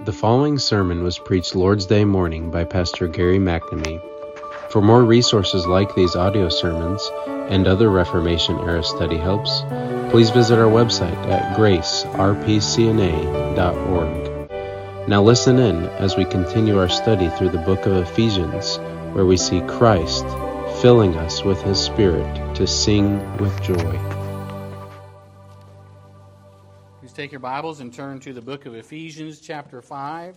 The following sermon was preached Lord's Day morning by Pastor Gary McNamee. For more resources like these audio sermons and other Reformation-era study helps, please visit our website at gracerpcna.org. Now listen in as we continue our study through the book of Ephesians, where we see Christ filling us with His Spirit to sing with joy. Please take your Bibles and turn to the book of Ephesians, chapter 5.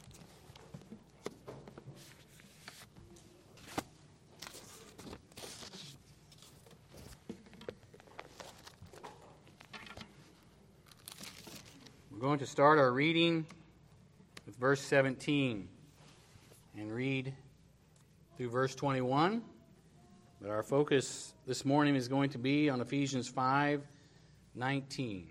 We're going to start our reading with verse 17 and read through verse 21. But our focus this morning is going to be on Ephesians 5:19.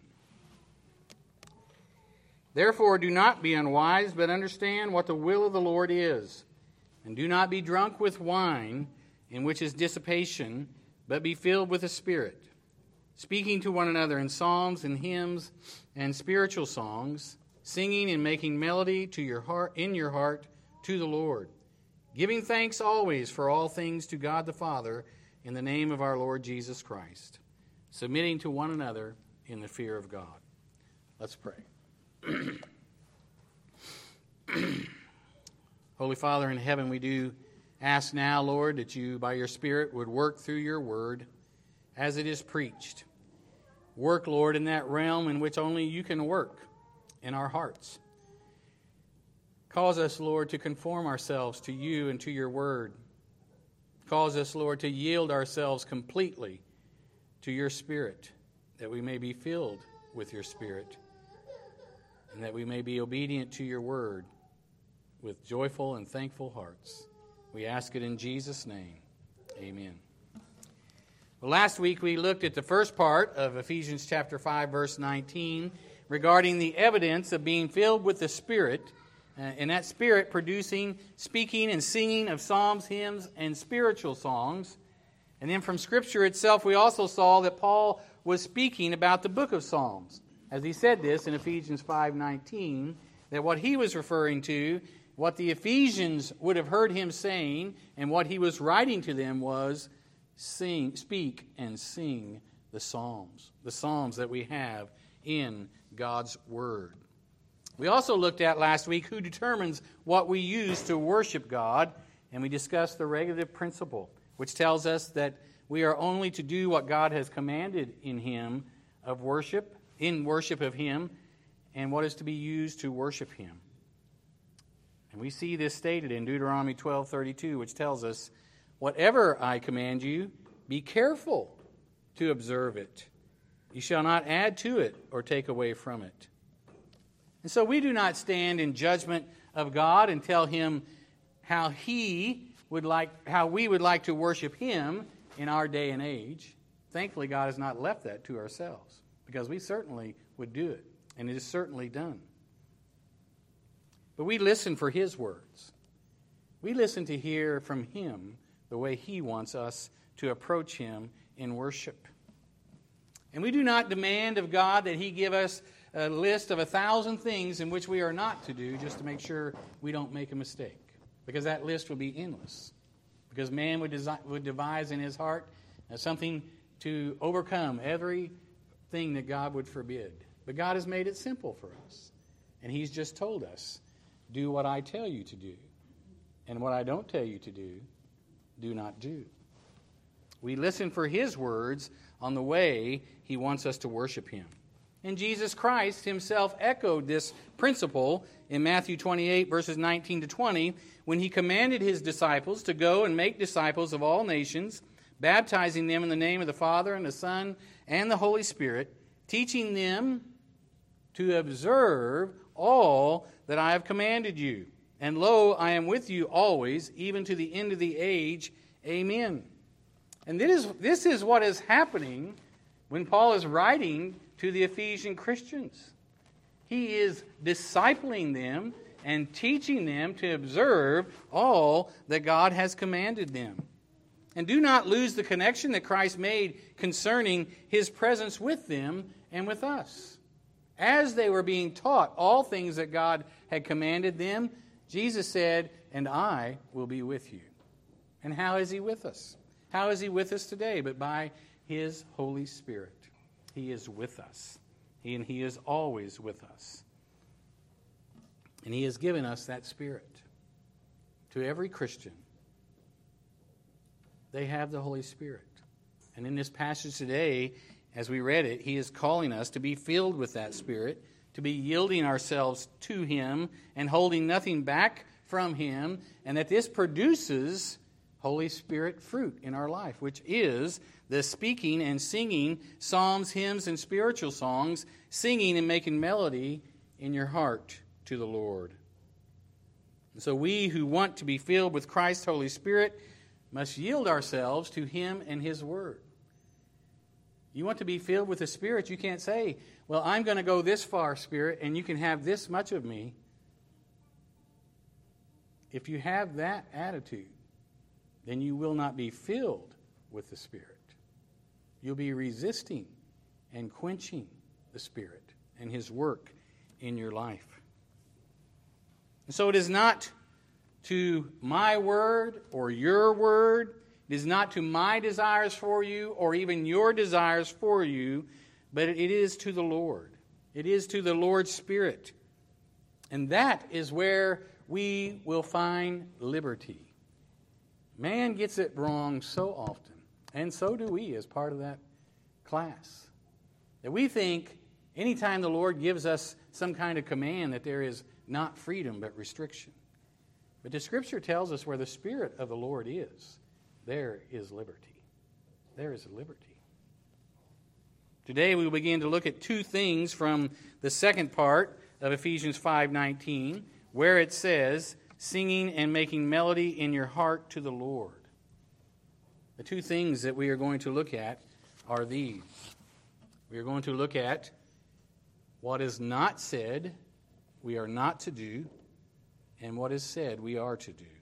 Therefore, do not be unwise, but understand what the will of the Lord is. And do not be drunk with wine, in which is dissipation, but be filled with the Spirit, speaking to one another in psalms and hymns and spiritual songs, singing and making melody to your heart in your heart to the Lord, giving thanks always for all things to God the Father in the name of our Lord Jesus Christ, submitting to one another in the fear of God. Let's pray. Holy Father in heaven, we do ask now, Lord, that you, by your Spirit, would work through your word as it is preached. Work, Lord, in that realm in which only you can work in our hearts. Cause us, Lord, to conform ourselves to you and to your word. Cause us, Lord, to yield ourselves completely to your Spirit, that we may be filled with your Spirit, and that we may be obedient to your word with joyful and thankful hearts. We ask it in Jesus' name. Amen. Well, last week we looked at the first part of Ephesians chapter 5, verse 19, regarding the evidence of being filled with the Spirit, and that Spirit producing, speaking and singing of psalms, hymns, and spiritual songs. And then from Scripture itself, we also saw that Paul was speaking about the book of Psalms. As he said this in Ephesians 5:19, that what he was referring to, what the Ephesians would have heard him saying, and what he was writing to them was, speak and sing the psalms that we have in God's Word. We also looked at last week who determines what we use to worship God, and we discussed the regulative principle, which tells us that we are only to do what God has commanded in Him of worship, in worship of Him, and what is to be used to worship Him. And we see this stated in Deuteronomy 12:32, which tells us, whatever I command you, be careful to observe it. You shall not add to it or take away from it. And so we do not stand in judgment of God and tell Him how we would like to worship Him in our day and age. Thankfully, God has not left that to ourselves, because we certainly would do it, and it is certainly done. But we listen for His words. We listen to hear from Him the way He wants us to approach Him in worship. And we do not demand of God that He give us a list of 1,000 things in which we are not to do, just to make sure we don't make a mistake, because that list would be endless. Because man would devise in his heart something to overcome everything that God would forbid. But God has made it simple for us. And He's just told us, do what I tell you to do. And what I don't tell you to do, do not do. We listen for His words on the way He wants us to worship Him. And Jesus Christ Himself echoed this principle in Matthew 28, verses 19 to 20, when He commanded His disciples to go and make disciples of all nations, baptizing them in the name of the Father and the Son and the Holy Spirit, teaching them to observe all that I have commanded you. And lo, I am with you always, even to the end of the age. Amen. And this is what is happening when Paul is writing to the Ephesian Christians. He is discipling them and teaching them to observe all that God has commanded them. And do not lose the connection that Christ made concerning His presence with them and with us. as they were being taught all things that God had commanded them, Jesus said, "And I will be with you." And how is he with us? How is he with us today? But by his Holy Spirit. He is with us. And he is always with us. And he has given us that Spirit. To every Christian, they have the Holy Spirit. And in this passage today, as we read it, he is calling us to be filled with that Spirit, to be yielding ourselves to him and holding nothing back from him, and that this produces Holy Spirit fruit in our life, which is the speaking and singing psalms, hymns, and spiritual songs, singing and making melody in your heart to the Lord. And so we who want to be filled with Christ's Holy Spirit must yield ourselves to him and his word. You want to be filled with the Spirit, you can't say, "Well, I'm going to go this far, Spirit, and you can have this much of me." If you have that attitude, then you will not be filled with the Spirit. You'll be resisting and quenching the Spirit and his work in your life. And so it is not to my word or your word, it is not to my desires for you or even your desires for you, but it is to the Lord. It is to the Lord's Spirit. And that is where we will find liberty. Man gets it wrong so often, and so do we as part of that class, that we think anytime the Lord gives us some kind of command that there is not freedom but restriction. But the Scripture tells us where the Spirit of the Lord is, there is liberty. There is liberty. Today we will begin to look at two things from the second part of Ephesians 5:19, where it says, "Singing and making melody in your heart to the Lord." The two things that we are going to look at are these. We are going to look at what is not said we are not to do, and what is said we are to do.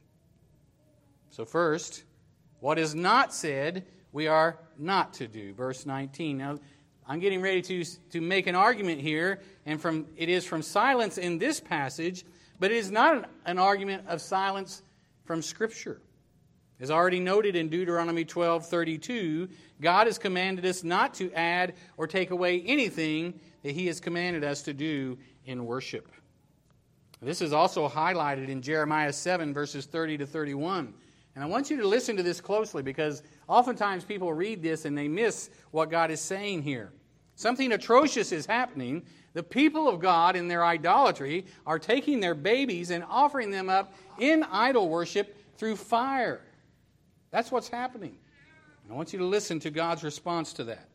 So first, what is not said we are not to do. Verse 19. Now, I'm getting ready to make an argument here, and it is from silence in this passage, but it is not an argument of silence from Scripture. As already noted in Deuteronomy 12:32, God has commanded us not to add or take away anything that he has commanded us to do in worship. This is also highlighted in Jeremiah 7, verses 30 to 31. And I want you to listen to this closely, because oftentimes people read this and they miss what God is saying here. Something atrocious is happening. The people of God in their idolatry are taking their babies and offering them up in idol worship through fire. That's what's happening. I want you to listen to God's response to that.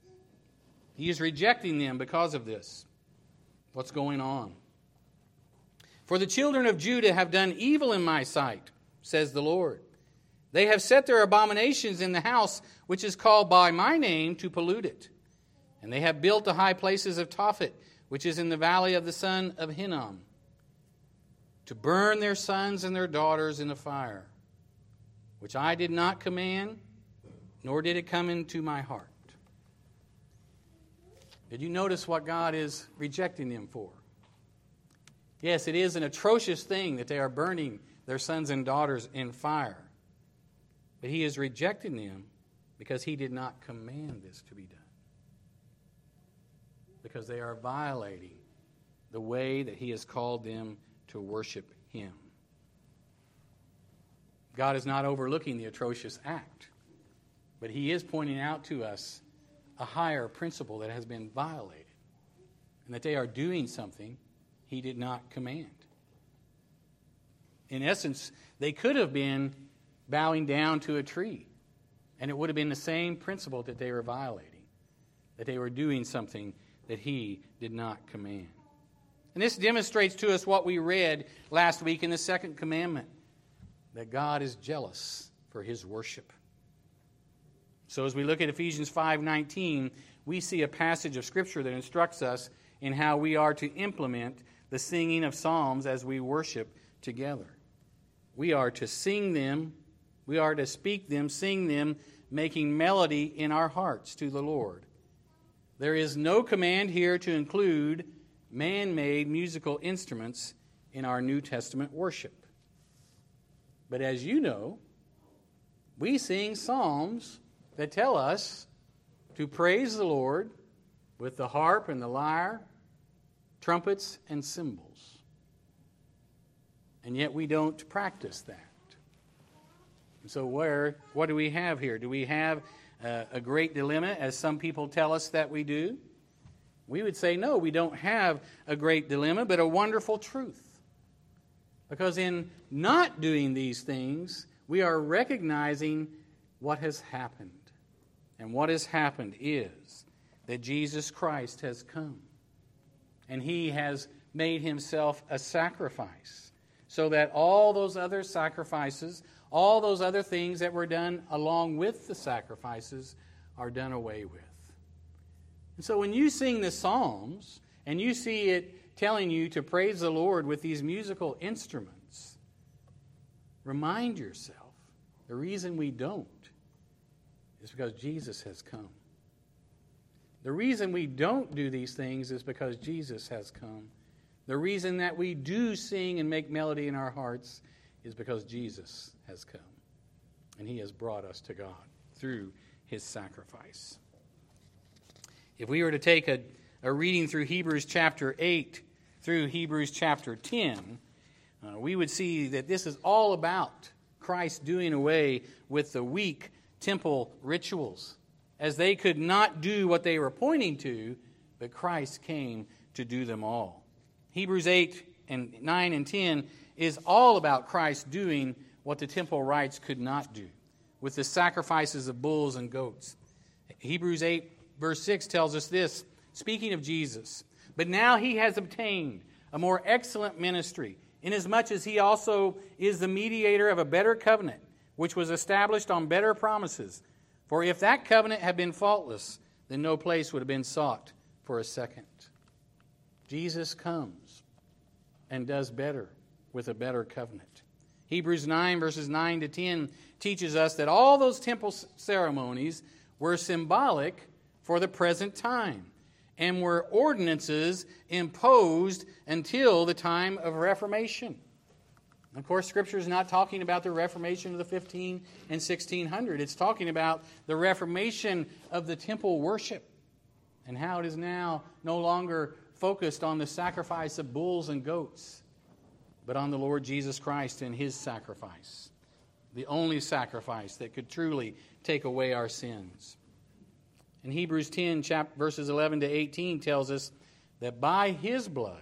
He is rejecting them because of this. What's going on? "For the children of Judah have done evil in my sight, says the Lord. They have set their abominations in the house which is called by my name to pollute it. And they have built the high places of Tophet, which is in the valley of the son of Hinnom, to burn their sons and their daughters in the fire, which I did not command, nor did it come into my heart." Did you notice what God is rejecting them for? Yes, it is an atrocious thing that they are burning their sons and daughters in fire. But he is rejecting them because he did not command this to be done. Because they are violating the way that he has called them to worship him. God is not overlooking the atrocious act, but he is pointing out to us a higher principle that has been violated, and that they are doing something he did not command. In essence, they could have been bowing down to a tree, and it would have been the same principle that they were violating, that they were doing something that he did not command. And this demonstrates to us what we read last week in the second commandment, that God is jealous for his worship. So as we look at Ephesians 5:19, we see a passage of Scripture that instructs us in how we are to implement the singing of psalms as we worship together. We are to sing them, we are to speak them, sing them, making melody in our hearts to the Lord. There is no command here to include man-made musical instruments in our New Testament worship. But as you know, we sing psalms that tell us to praise the Lord with the harp and the lyre, trumpets and cymbals. And yet we don't practice that. And so what do we have here? Do we have a great dilemma, as some people tell us that we do? We would say, no, we don't have a great dilemma, but a wonderful truth. Because in not doing these things, we are recognizing what has happened. And what has happened is that Jesus Christ has come. And He has made Himself a sacrifice, so that all those other sacrifices, all those other things that were done along with the sacrifices, are done away with. And so when you sing the Psalms, and you see it telling you to praise the Lord with these musical instruments, remind yourself, the reason we don't is because Jesus has come. The reason we don't do these things is because Jesus has come. The reason that we do sing and make melody in our hearts is because Jesus has come. And He has brought us to God through His sacrifice. If we were to take a reading through Hebrews chapter 8 through Hebrews chapter 10, we would see that this is all about Christ doing away with the weak temple rituals, as they could not do what they were pointing to, but Christ came to do them all. Hebrews 8 and 9 and 10 is all about Christ doing what the temple rites could not do, with the sacrifices of bulls and goats. Hebrews 8 verse 6 tells us this, speaking of Jesus, "But now He has obtained a more excellent ministry, inasmuch as He also is the mediator of a better covenant, which was established on better promises. For if that covenant had been faultless, then no place would have been sought for a second." Jesus comes and does better with a better covenant. Hebrews 9 verses 9 to 10 teaches us that all those temple ceremonies were symbolic for the present time and were ordinances imposed until the time of Reformation. Of course, Scripture is not talking about the Reformation of the 15 and 1600. It's talking about the Reformation of the temple worship and how it is now no longer focused on the sacrifice of bulls and goats, but on the Lord Jesus Christ and His sacrifice, the only sacrifice that could truly take away our sins. And Hebrews 10, verses 11 to 18 tells us that by His blood,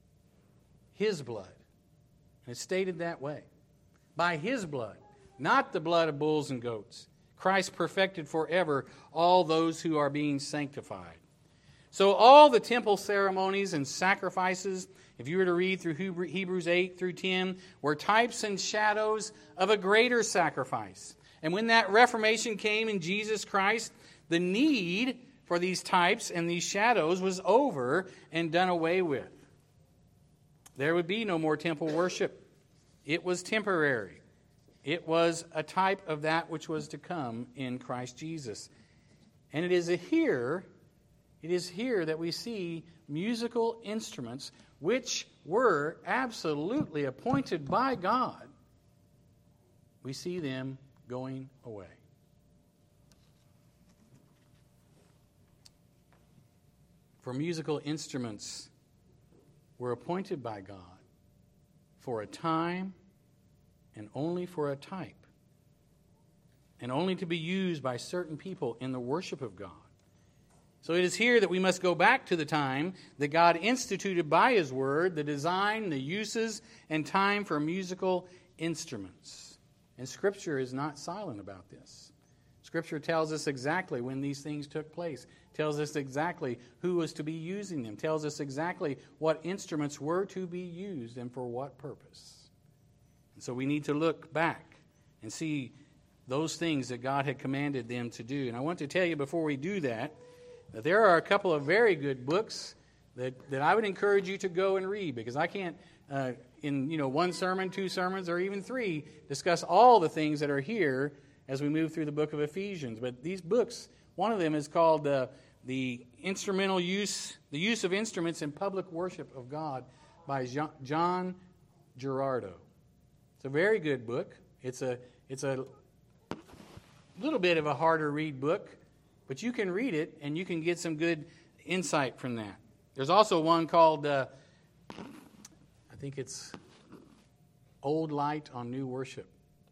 and it's stated that way, by His blood, not the blood of bulls and goats, Christ perfected forever all those who are being sanctified. So all the temple ceremonies and sacrifices, if you were to read through Hebrews 8 through 10, were types and shadows of a greater sacrifice. And when that Reformation came in Jesus Christ, the need for these types and these shadows was over and done away with. There would be no more temple worship. It was temporary. It was a type of that which was to come in Christ Jesus. And it is here that we see musical instruments which were absolutely appointed by God. We see them going away. For musical instruments were appointed by God for a time and only for a type, and only to be used by certain people in the worship of God. So it is here that we must go back to the time that God instituted by His Word the design, the uses, and time for musical instruments. And Scripture is not silent about this. Scripture tells us exactly when these things took place, tells us exactly who was to be using them, tells us exactly what instruments were to be used and for what purpose. And so we need to look back and see those things that God had commanded them to do. And I want to tell you before we do that there are a couple of very good books that I would encourage you to go and read, because I can't, in one sermon, 2 sermons, or even 3, discuss all the things that are here as we move through the book of Ephesians. But these books, one of them is called the the use of instruments in public worship of God by John Gerardo. It's a very good book. It's a little bit of a harder read book, but you can read it and you can get some good insight from that. There's also one called, I think it's Old Light on New Worship.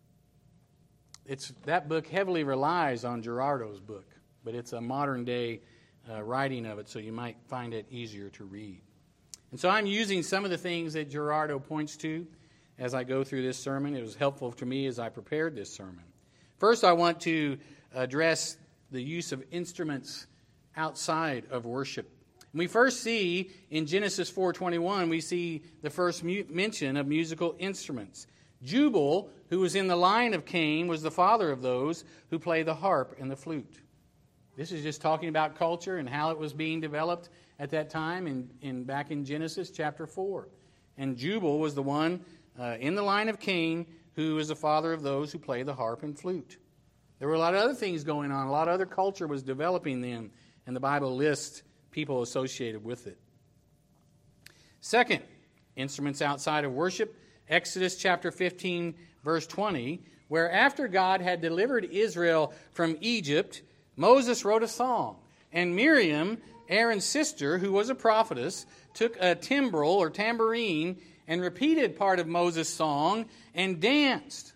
That book heavily relies on Gerardo's book, but it's a modern day writing of it, so you might find it easier to read. And so I'm using some of the things that Gerardo points to as I go through this sermon. It was helpful to me as I prepared this sermon. First, I want to address the use of instruments outside of worship. And we first see in Genesis 4:21, we see the first mention of musical instruments. Jubal, who was in the line of Cain, was the father of those who play the harp and the flute. This is just talking about culture and how it was being developed at that time back in Genesis chapter 4. And Jubal was the one in the line of Cain who was the father of those who play the harp and flute. There were a lot of other things going on. A lot of other culture was developing then, and the Bible lists people associated with it. Second, instruments outside of worship. Exodus chapter 15, verse 20, where after God had delivered Israel from Egypt, Moses wrote a song. And Miriam, Aaron's sister, who was a prophetess, took a timbrel or tambourine and repeated part of Moses' song and danced.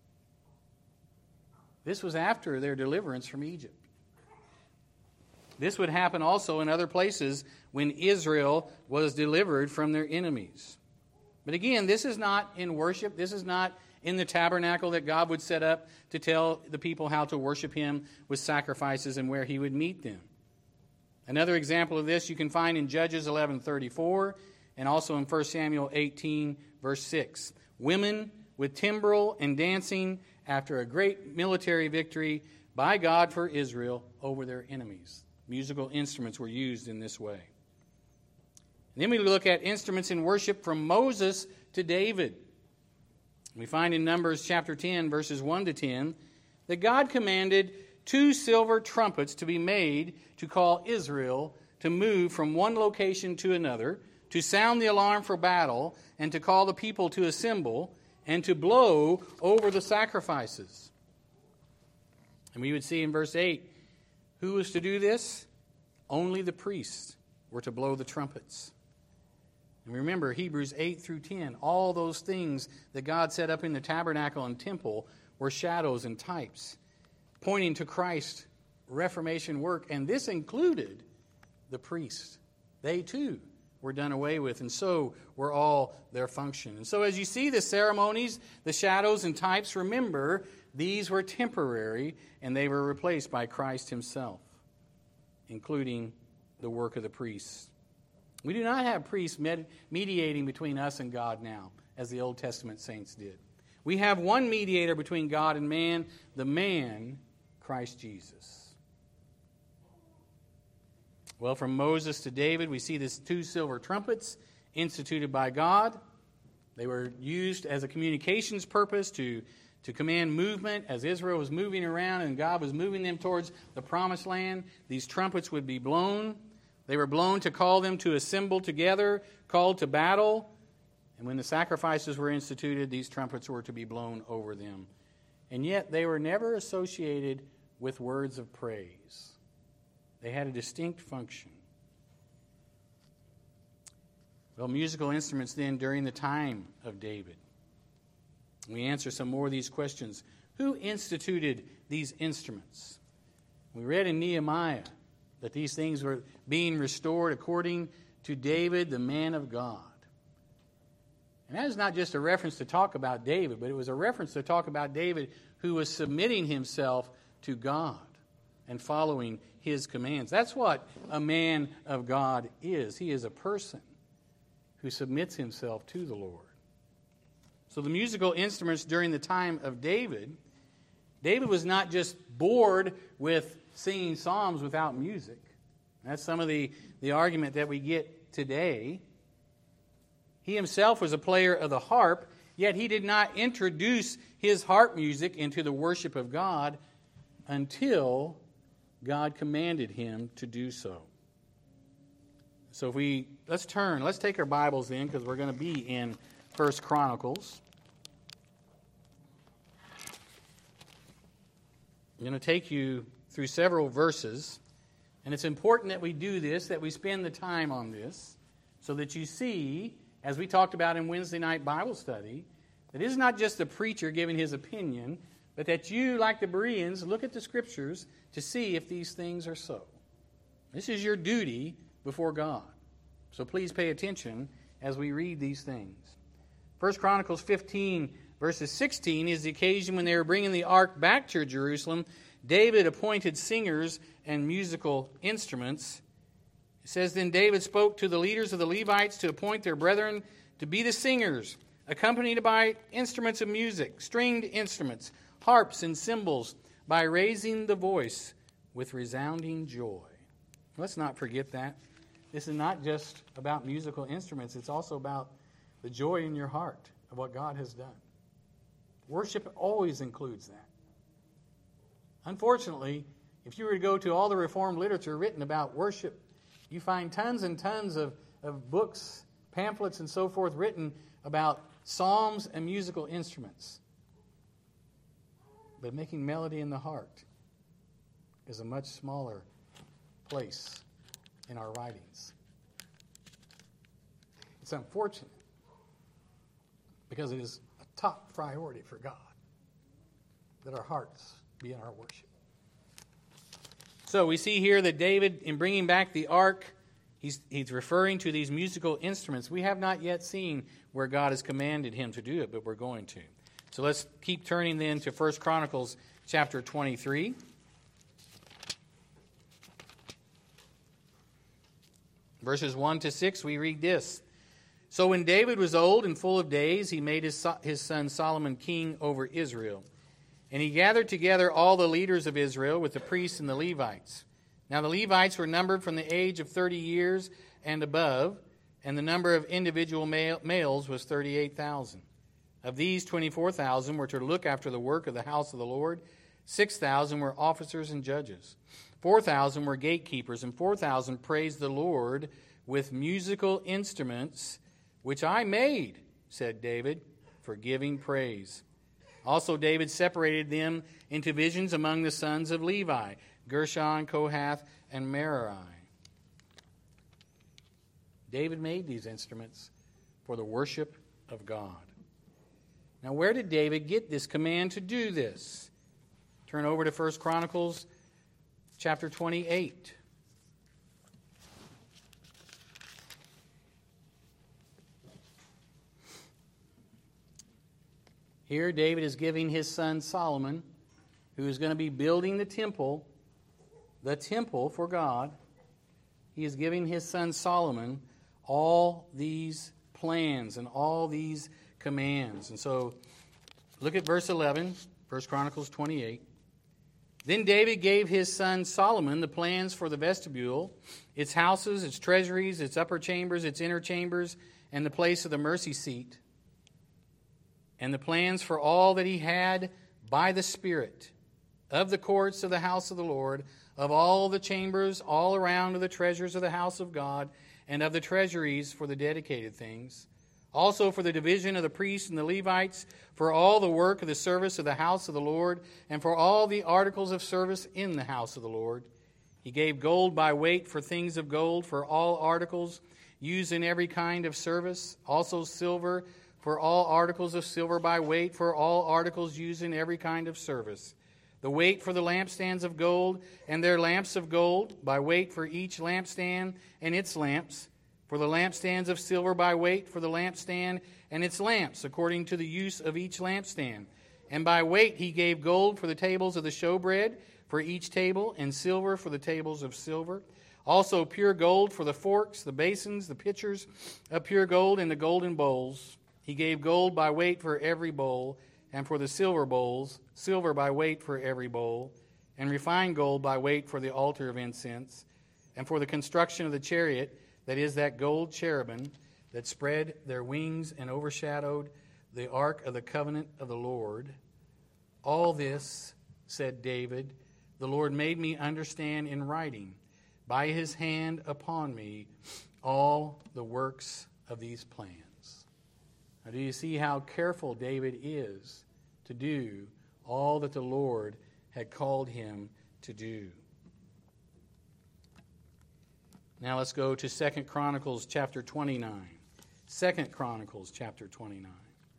This was after their deliverance from Egypt. This would happen also in other places when Israel was delivered from their enemies. But again, this is not in worship. This is not in the tabernacle that God would set up to tell the people how to worship Him with sacrifices and where He would meet them. Another example of this you can find in Judges 11:34 and also in 1 Samuel 18, verse 6. Women with timbrel and dancing after a great military victory by God for Israel over their enemies. Musical instruments were used in this way. And then we look at instruments in worship from Moses to David. We find in Numbers chapter 10, verses 1 to 10, that God commanded 2 silver trumpets to be made to call Israel to move from one location to another, to sound the alarm for battle, and to call the people to assemble, and to blow over the sacrifices. And we would see in verse 8, who was to do this? Only the priests were to blow the trumpets. And remember, Hebrews 8 through 10, all those things that God set up in the tabernacle and temple were shadows and types, pointing to Christ's Reformation work. And this included the priests. They too were done away with, and so were all their function. And so as you see the ceremonies, the shadows and types, remember, these were temporary, and they were replaced by Christ Himself, including the work of the priests. We do not have priests mediating between us and God now, as the Old Testament saints did. We have one mediator between God and man, the man, Christ Jesus. Well, from Moses to David, we see these 2 silver trumpets instituted by God. They were used as a communications purpose to command movement as Israel was moving around and God was moving them towards the promised land. These trumpets would be blown. They were blown to call them to assemble together, called to battle. And when the sacrifices were instituted, these trumpets were to be blown over them. And yet they were never associated with words of praise. They had a distinct function. Well, musical instruments then during the time of David. We answer some more of these questions. Who instituted these instruments? We read in Nehemiah that these things were being restored according to David, the man of God. And that is not just a reference to talk about David, but it was a reference to talk about David who was submitting himself to God and following His commands. That's what a man of God is. He is a person who submits himself to the Lord. So the musical instruments during the time of David was not just bored with singing psalms without music. That's some of the argument that we get today. He himself was a player of the harp, yet he did not introduce his harp music into the worship of God until God commanded him to do so. So let's take our Bibles in, because we're going to be in 1 Chronicles. I'm going to take you through several verses, and it's important that we do this, that we spend the time on this, so that you see, as we talked about in Wednesday night Bible study, that it is not just the preacher giving his opinion, but that you, like the Bereans, look at the Scriptures to see if these things are so. This is your duty before God. So please pay attention as we read these things. 1 Chronicles 15, verses 16, is the occasion when they were bringing the ark back to Jerusalem. David appointed singers and musical instruments. It says, Then David spoke to the leaders of the Levites to appoint their brethren to be the singers, accompanied by instruments of music, stringed instruments, harps and cymbals, by raising the voice with resounding joy. Let's not forget that. This is not just about musical instruments. It's also about the joy in your heart of what God has done. Worship always includes that. Unfortunately, if you were to go to all the Reformed literature written about worship, you find tons and tons of books, pamphlets, and so forth written about psalms and musical instruments. But making melody in the heart is a much smaller place in our writings. It's unfortunate, because it is a top priority for God that our hearts be in our worship. So we see here that David, in bringing back the ark, he's referring to these musical instruments. We have not yet seen where God has commanded him to do it, but we're going to. So let's keep turning then to 1 Chronicles chapter 23. Verses 1 to 6, we read this. So when David was old and full of days, he made his son Solomon king over Israel. And he gathered together all the leaders of Israel with the priests and the Levites. Now the Levites were numbered from the age of 30 years and above, and the number of individual males was 38,000. Of these, 24,000 were to look after the work of the house of the Lord. 6,000 were officers and judges. 4,000 were gatekeepers, and 4,000 praised the Lord with musical instruments, which I made, said David, for giving praise. Also David separated them into divisions among the sons of Levi, Gershon, Kohath, and Merari. David made these instruments for the worship of God. Now, where did David get this command to do this? Turn over to 1 Chronicles chapter 28. Here, David is giving his son Solomon, who is going to be building the temple for God. He is giving his son Solomon all these plans and all these commands. And so, look at verse 11, 1 Chronicles 28. Then David gave his son Solomon the plans for the vestibule, its houses, its treasuries, its upper chambers, its inner chambers, and the place of the mercy seat, and the plans for all that he had by the Spirit, of the courts of the house of the Lord, of all the chambers all around of the treasures of the house of God, and of the treasuries for the dedicated things, also for the division of the priests and the Levites, for all the work of the service of the house of the Lord, and for all the articles of service in the house of the Lord. He gave gold by weight for things of gold, for all articles used in every kind of service, also silver for all articles of silver by weight, for all articles used in every kind of service. The weight for the lampstands of gold, and their lamps of gold, by weight for each lampstand and its lamps. For the lampstands of silver by weight for the lampstand and its lamps, according to the use of each lampstand. And by weight he gave gold for the tables of the showbread, for each table, and silver for the tables of silver. Also pure gold for the forks, the basins, the pitchers of pure gold, and the golden bowls. He gave gold by weight for every bowl, and for the silver bowls, silver by weight for every bowl, and refined gold by weight for the altar of incense, and for the construction of the chariot, that is, that gold cherubim that spread their wings and overshadowed the ark of the covenant of the Lord. All this, said David, the Lord made me understand in writing, by his hand upon me, all the works of these plans. Now, do you see how careful David is to do all that the Lord had called him to do? Now let's go to 2 Chronicles chapter 29. 2 Chronicles chapter 29.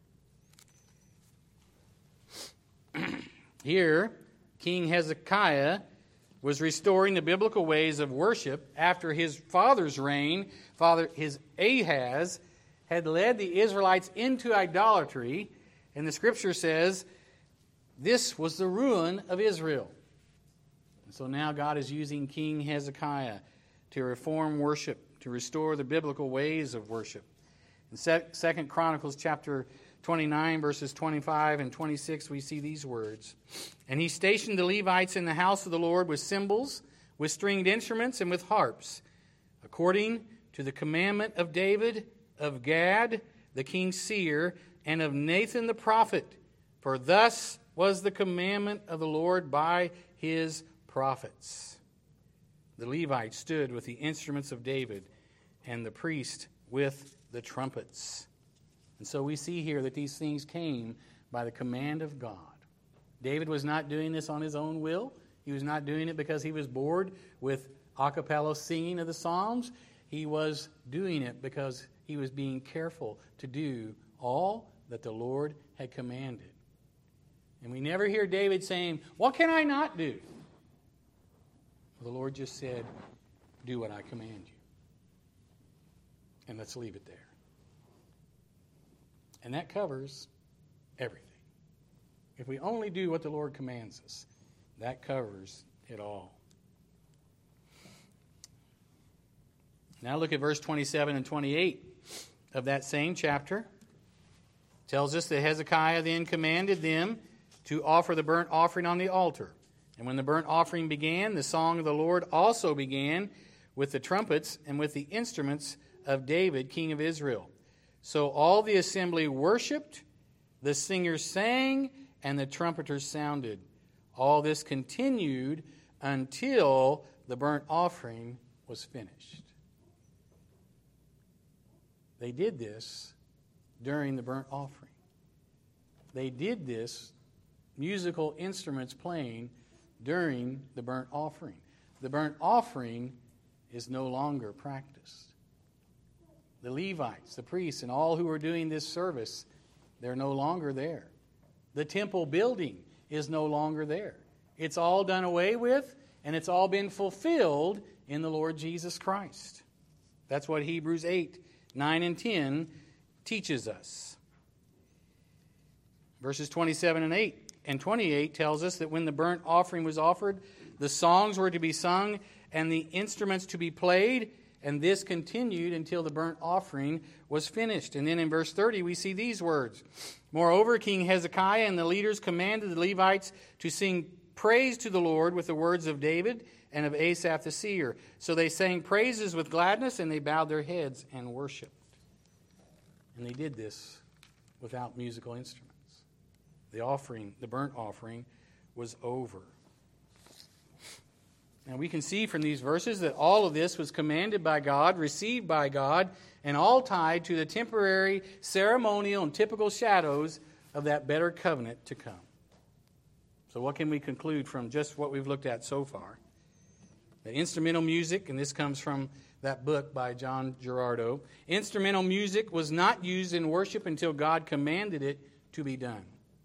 Here, King Hezekiah was restoring the biblical ways of worship after his father's reign. His Ahaz had led the Israelites into idolatry, and the scripture says this was the ruin of Israel. And so now God is using King Hezekiah to reform worship, to restore the biblical ways of worship. In 2 Chronicles chapter 29, verses 25 and 26, we see these words. And he stationed the Levites in the house of the Lord with cymbals, with stringed instruments, and with harps, according to the commandment of David, of Gad, the king's seer, and of Nathan the prophet. For thus was the commandment of the Lord by his prophets. The Levites stood with the instruments of David, and the priest with the trumpets. And so we see here that these things came by the command of God. David was not doing this on his own will. He was not doing it because he was bored with a cappella singing of the Psalms. He was doing it because he was being careful to do all that the Lord had commanded. And we never hear David saying, "What can I not do?" Well, the Lord just said, "Do what I command you." And let's leave it there. And that covers everything. If we only do what the Lord commands us, that covers it all. Now look at verse 27 and 28 of that same chapter. It tells us that Hezekiah then commanded them to offer the burnt offering on the altar. And when the burnt offering began, the song of the Lord also began with the trumpets and with the instruments of David, king of Israel. So all the assembly worshipped, the singers sang, and the trumpeters sounded. All this continued until the burnt offering was finished. They did this during the burnt offering. They did this, musical instruments playing, during the burnt offering. The burnt offering is no longer practiced. The Levites, the priests, and all who are doing this service, they're no longer there. The temple building is no longer there. It's all done away with, and it's all been fulfilled in the Lord Jesus Christ. That's what Hebrews 8, 9, and 10 teaches us. Verses 27 and 8 and 28 tells us that when the burnt offering was offered, the songs were to be sung and the instruments to be played, and this continued until the burnt offering was finished. And then in verse 30, we see these words. Moreover, King Hezekiah and the leaders commanded the Levites to sing praise to the Lord with the words of David and of Asaph the seer. So they sang praises with gladness, and they bowed their heads and worshipped. And they did this without musical instruments. The burnt offering, was over. And we can see from these verses that all of this was commanded by God, received by God, and all tied to the temporary, ceremonial, and typical shadows of that better covenant to come. So what can we conclude from just what we've looked at so far? That instrumental music, and this comes from that book by John Gerardo, instrumental music was not used in worship until God commanded it to be done.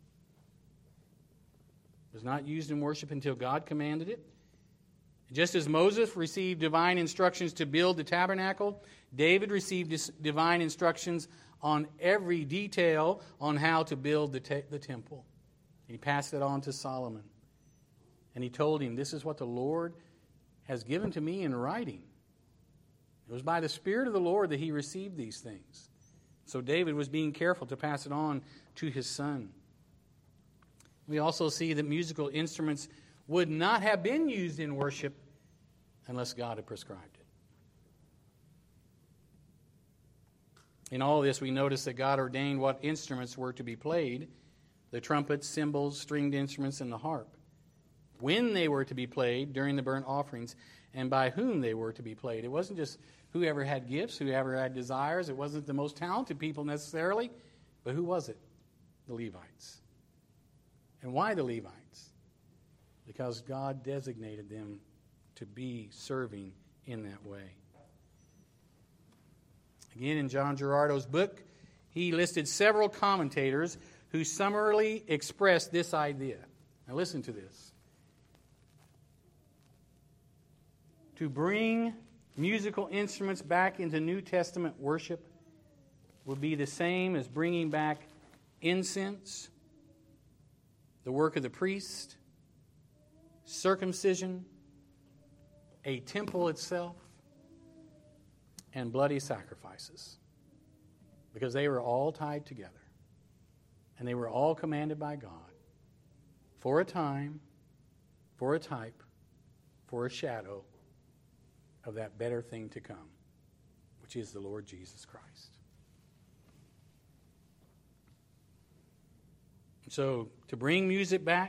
It was not used in worship until God commanded it. Just as Moses received divine instructions to build the tabernacle, David received divine instructions on every detail on how to build the temple. He passed it on to Solomon. And he told him, this is what the Lord has given to me in writing. It was by the Spirit of the Lord that he received these things. So David was being careful to pass it on to his son. We also see that musical instruments would not have been used in worship unless God had prescribed it. In all this, we notice that God ordained what instruments were to be played: the trumpets, cymbals, stringed instruments, and the harp. when they were to be played during the burnt offerings, and by whom they were to be played. It wasn't just whoever had gifts, whoever had desires. It wasn't the most talented people necessarily, but who was it? The Levites. And why the Levites? Because God designated them to be serving in that way. Again, in John Gerardo's book, he listed several commentators who summarily expressed this idea. Now listen to this. To bring musical instruments back into New Testament worship would be the same as bringing back incense, the work of the priest, circumcision, a temple itself, and bloody sacrifices. Because they were all tied together. And they were all commanded by God for a time, for a type, for a shadow of that better thing to come, which is the Lord Jesus Christ. So, to bring music back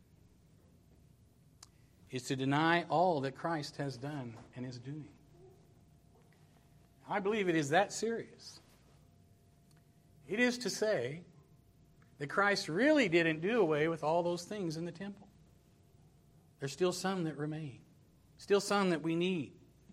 is to deny all that Christ has done and is doing. I believe it is that serious. It is to say that Christ really didn't do away with all those things in the temple. There's still some that remain, still some that we need.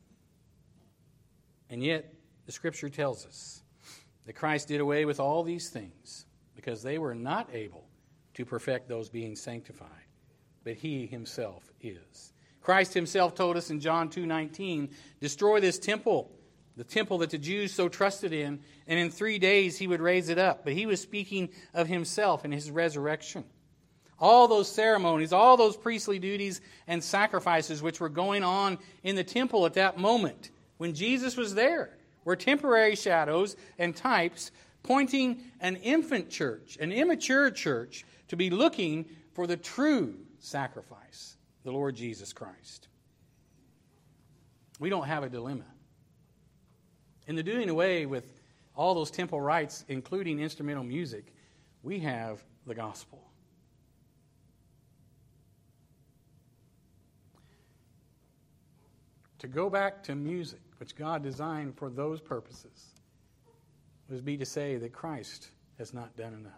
And yet, the Scripture tells us that Christ did away with all these things because they were not able to perfect those being sanctified, but He Himself is. Christ Himself told us in John 2:19, destroy this temple, the temple that the Jews so trusted in, and in 3 days He would raise it up. But He was speaking of Himself and His resurrection. All those ceremonies, all those priestly duties and sacrifices which were going on in the temple at that moment, when Jesus was there, were temporary shadows and types pointing an infant church, an immature church, to be looking for the true sacrifice, the Lord Jesus Christ. We don't have a dilemma. In the doing away with all those temple rites, including instrumental music, we have the gospel. To go back to music, which God designed for those purposes, would be to say that Christ has not done enough.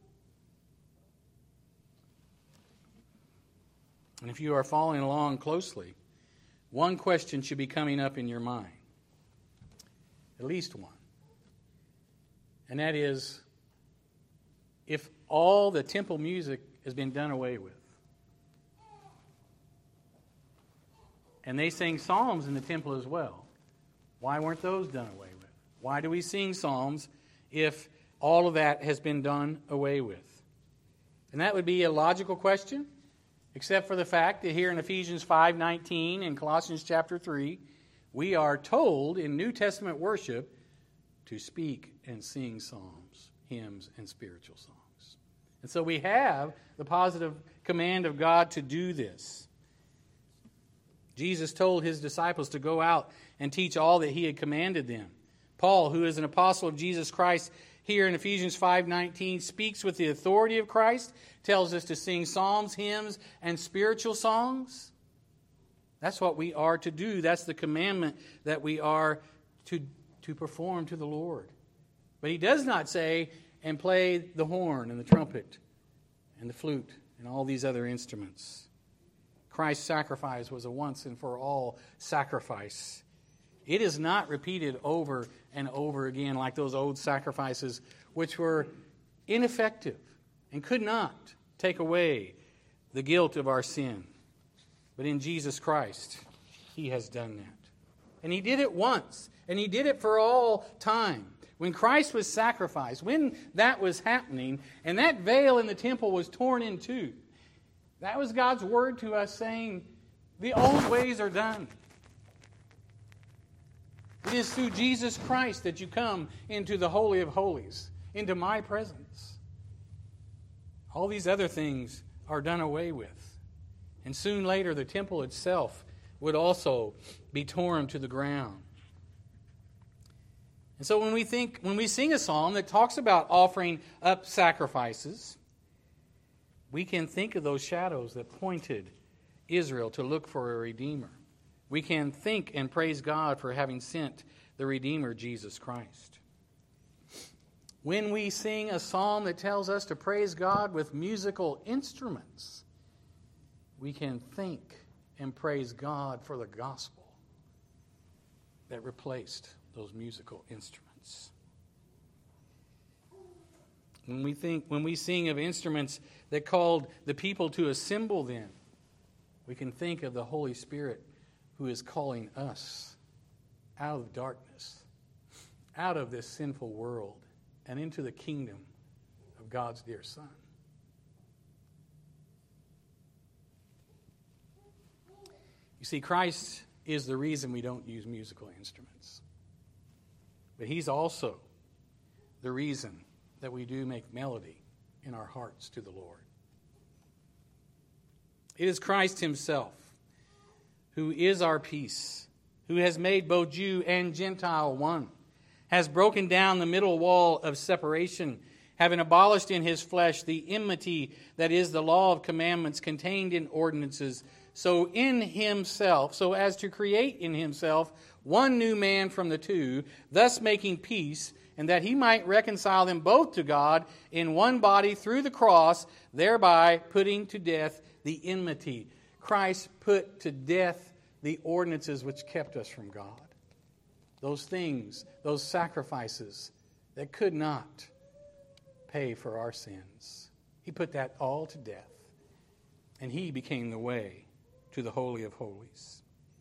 And if you are following along closely, one question should be coming up in your mind. At least one. And that is, if all the temple music has been done away with, and they sing psalms in the temple as well, why weren't those done away with? Why do we sing psalms if all of that has been done away with? And that would be a logical question, except for the fact that here in Ephesians 5:19 and Colossians chapter 3, we are told in New Testament worship to speak and sing psalms, hymns, and spiritual songs. And so we have the positive command of God to do this. Jesus told His disciples to go out and teach all that He had commanded them. Paul, who is an apostle of Jesus Christ, here in Ephesians 5:19, speaks with the authority of Christ, tells us to sing psalms, hymns, and spiritual songs. That's what we are to do. That's the commandment that we are to perform to the Lord. But He does not say, and play the horn and the trumpet and the flute and all these other instruments. Christ's sacrifice was a once and for all sacrifice. It is not repeated over and over again like those old sacrifices, which were ineffective and could not take away the guilt of our sin. But in Jesus Christ, He has done that. And He did it once, and He did it for all time. When Christ was sacrificed, when that was happening, and that veil in the temple was torn in two, that was God's word to us saying, the old ways are done. It is through Jesus Christ that you come into the Holy of Holies, into my presence. All these other things are done away with. And soon later, the temple itself would also be torn to the ground. And so when we sing a psalm that talks about offering up sacrifices, we can think of those shadows that pointed Israel to look for a Redeemer. We can think and praise God for having sent the Redeemer, Jesus Christ. When we sing a psalm that tells us to praise God with musical instruments, we can think and praise God for the gospel that replaced those musical instruments. When we sing of instruments that called the people to assemble them, we can think of the Holy Spirit who is calling us out of darkness, out of this sinful world, and into the kingdom of God's dear Son. You see, Christ is the reason we don't use musical instruments. But He's also the reason that we do make melody in our hearts to the Lord. It is Christ Himself who is our peace, who has made both Jew and Gentile one, has broken down the middle wall of separation, having abolished in His flesh the enmity that is the law of commandments contained in ordinances, so as to create in Himself one new man from the two, thus making peace, and that He might reconcile them both to God in one body through the cross, thereby putting to death the enmity. Christ put to death the ordinances which kept us from God. Those things, those sacrifices that could not pay for our sins. He put that all to death. And He became the way to the Holy of Holies.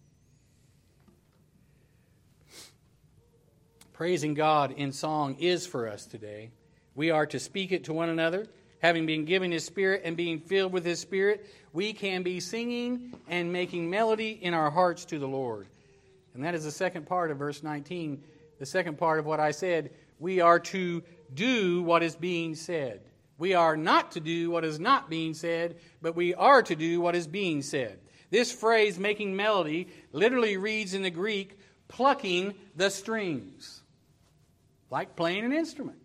Praising God in song is for us today. We are to speak it to one another. Having been given His Spirit and being filled with His Spirit, we can be singing and making melody in our hearts to the Lord. And that is the second part of verse 19. The second part of what I said, we are to do what is being said. We are not to do what is not being said, but we are to do what is being said. This phrase, making melody, literally reads in the Greek, plucking the strings, like playing an instrument.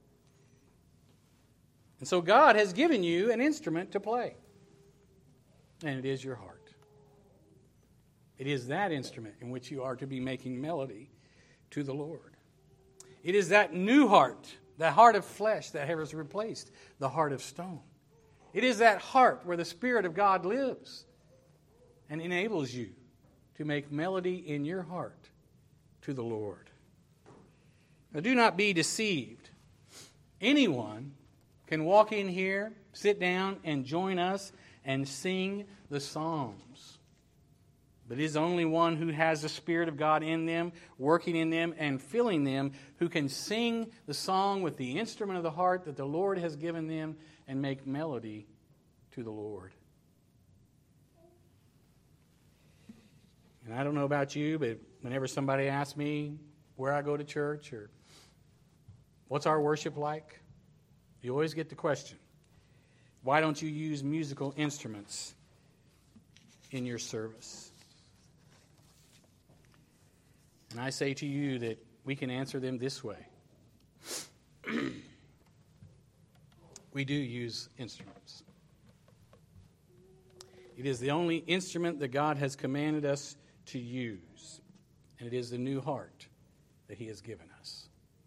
And so God has given you an instrument to play. And it is your heart. It is that instrument in which you are to be making melody to the Lord. It is that new heart, the heart of flesh that has replaced the heart of stone. It is that heart where the Spirit of God lives and enables you to make melody in your heart to the Lord. Now, do not be deceived. Anyone can walk in here, sit down, and join us and sing the Psalms. But it is only one who has the Spirit of God in them, working in them, and filling them, who can sing the song with the instrument of the heart that the Lord has given them and make melody to the Lord. And I don't know about you, but whenever somebody asks me where I go to church or what's our worship like, you always get the question, why don't you use musical instruments in your service? And I say to you that we can answer them this way. We do use instruments. It is the only instrument that God has commanded us to use, and it is the new heart that He has given us.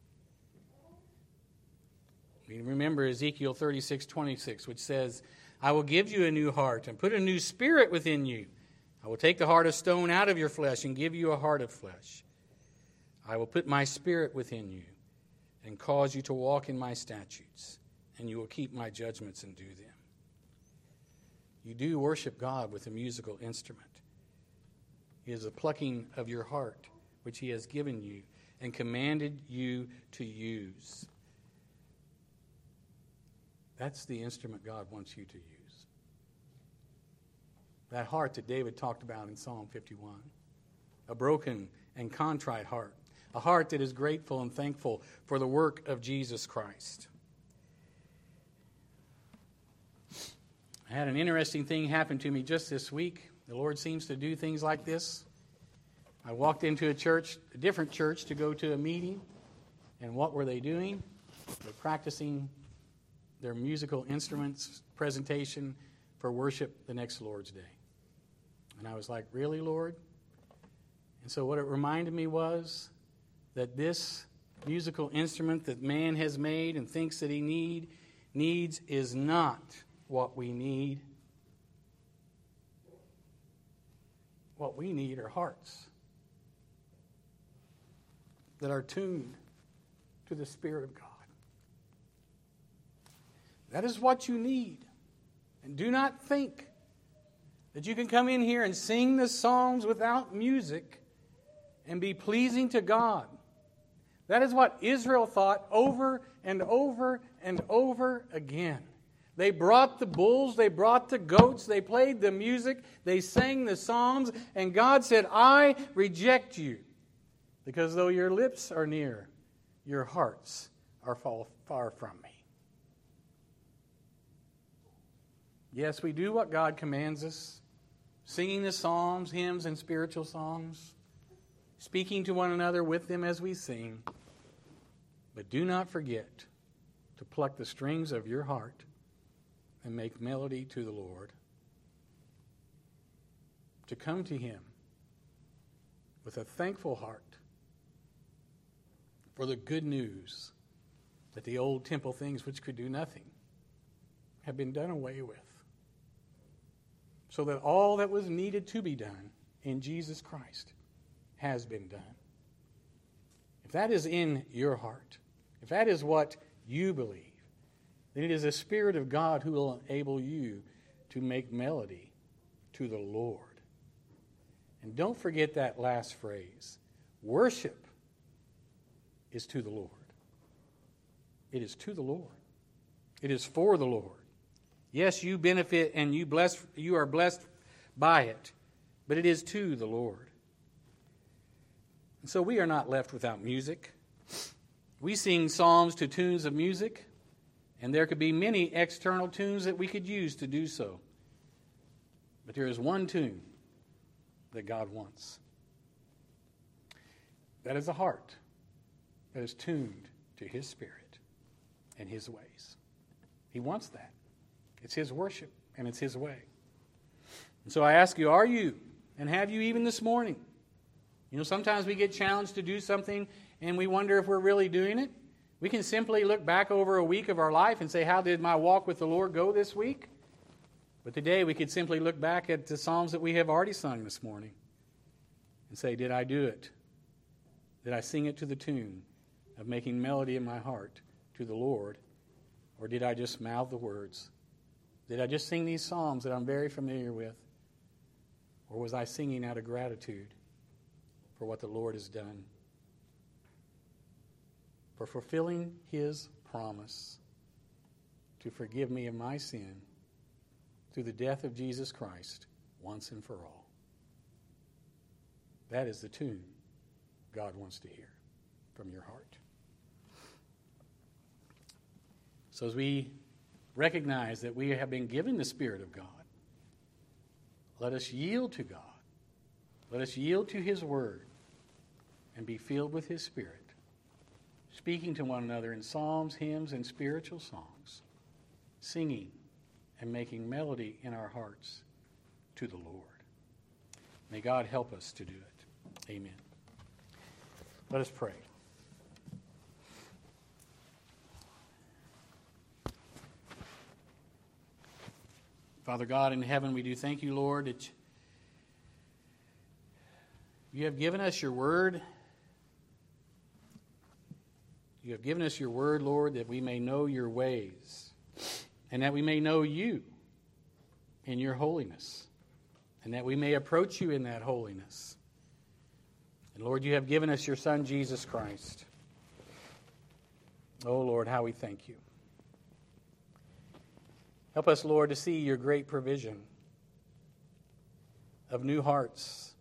We remember Ezekiel 36:26, which says, I will give you a new heart and put a new spirit within you. I will take the heart of stone out of your flesh and give you a heart of flesh. I will put my spirit within you and cause you to walk in my statutes, and you will keep my judgments and do them. You do worship God with a musical instrument. It is the plucking of your heart, which He has given you and commanded you to use. That's the instrument God wants you to use. That heart that David talked about in Psalm 51. A broken and contrite heart. A heart that is grateful and thankful for the work of Jesus Christ. I had an interesting thing happen to me just this week. The Lord seems to do things like this. I walked into a different church, to go to a meeting. And what were they doing? They're practicing their musical instruments presentation for worship the next Lord's Day. And I was like, really, Lord? And so what it reminded me was that this musical instrument that man has made and thinks that he needs is not what we need. What we need are hearts that are tuned to the Spirit of God. That is what you need. And do not think that you can come in here and sing the psalms without music and be pleasing to God. That is what Israel thought over and over and over again. They brought the bulls, they brought the goats, they played the music, they sang the psalms, and God said, I reject you, because though your lips are near, your hearts are far from me. Yes, we do what God commands us, singing the psalms, hymns, and spiritual songs, speaking to one another with them as we sing. But do not forget to pluck the strings of your heart and make melody to the Lord. To come to Him with a thankful heart for the good news that the old temple things which could do nothing have been done away with, so that all that was needed to be done in Jesus Christ has been done. If that is in your heart, if that is what you believe, then it is the Spirit of God who will enable you to make melody to the Lord. And don't forget that last phrase. Worship is to the Lord. It is to the Lord. It is for the Lord. Yes, you benefit and you are blessed by it, but it is to the Lord. And so we are not left without music. We sing psalms to tunes of music, and there could be many external tunes that we could use to do so. But there is one tune that God wants. That is a heart that is tuned to His Spirit and His ways. He wants that. It's His worship, and it's His way. And so I ask you, are you, and have you even this morning? You know, sometimes we get challenged to do something, and we wonder if we're really doing it. We can simply look back over a week of our life and say, how did my walk with the Lord go this week? But today we could simply look back at the psalms that we have already sung this morning and say, did I do it? Did I sing it to the tune of making melody in my heart to the Lord? Or did I just mouth the words? Did I just sing these psalms that I'm very familiar with? Or was I singing out of gratitude for what the Lord has done? For fulfilling His promise to forgive me of my sin through the death of Jesus Christ once and for all. That is the tune God wants to hear from your heart. So as we recognize that we have been given the Spirit of God, let us yield to God. Let us yield to His Word and be filled with His Spirit, speaking to one another in psalms, hymns, and spiritual songs, singing and making melody in our hearts to the Lord. May God help us to do it. Amen. Let us pray. Father God in heaven, we do thank you, Lord, that you have given us your word. You have given us your word, Lord, that we may know your ways and that we may know you in your holiness and that we may approach you in that holiness. And Lord, you have given us your Son, Jesus Christ. Oh, Lord, how we thank you. Help us, Lord, to see your great provision of new hearts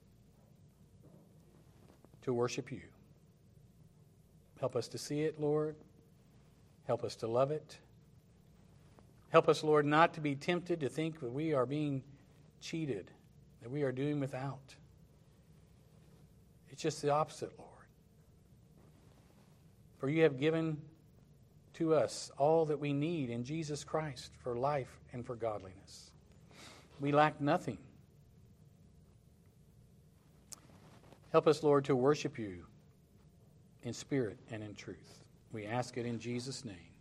to worship you. Help us to see it, Lord. Help us to love it. Help us, Lord, not to be tempted to think that we are being cheated, that we are doing without. It's just the opposite, Lord. For you have given to us all that we need in Jesus Christ for life and for godliness. We lack nothing Help us, Lord, to worship you in spirit and in truth. We ask it in Jesus' name.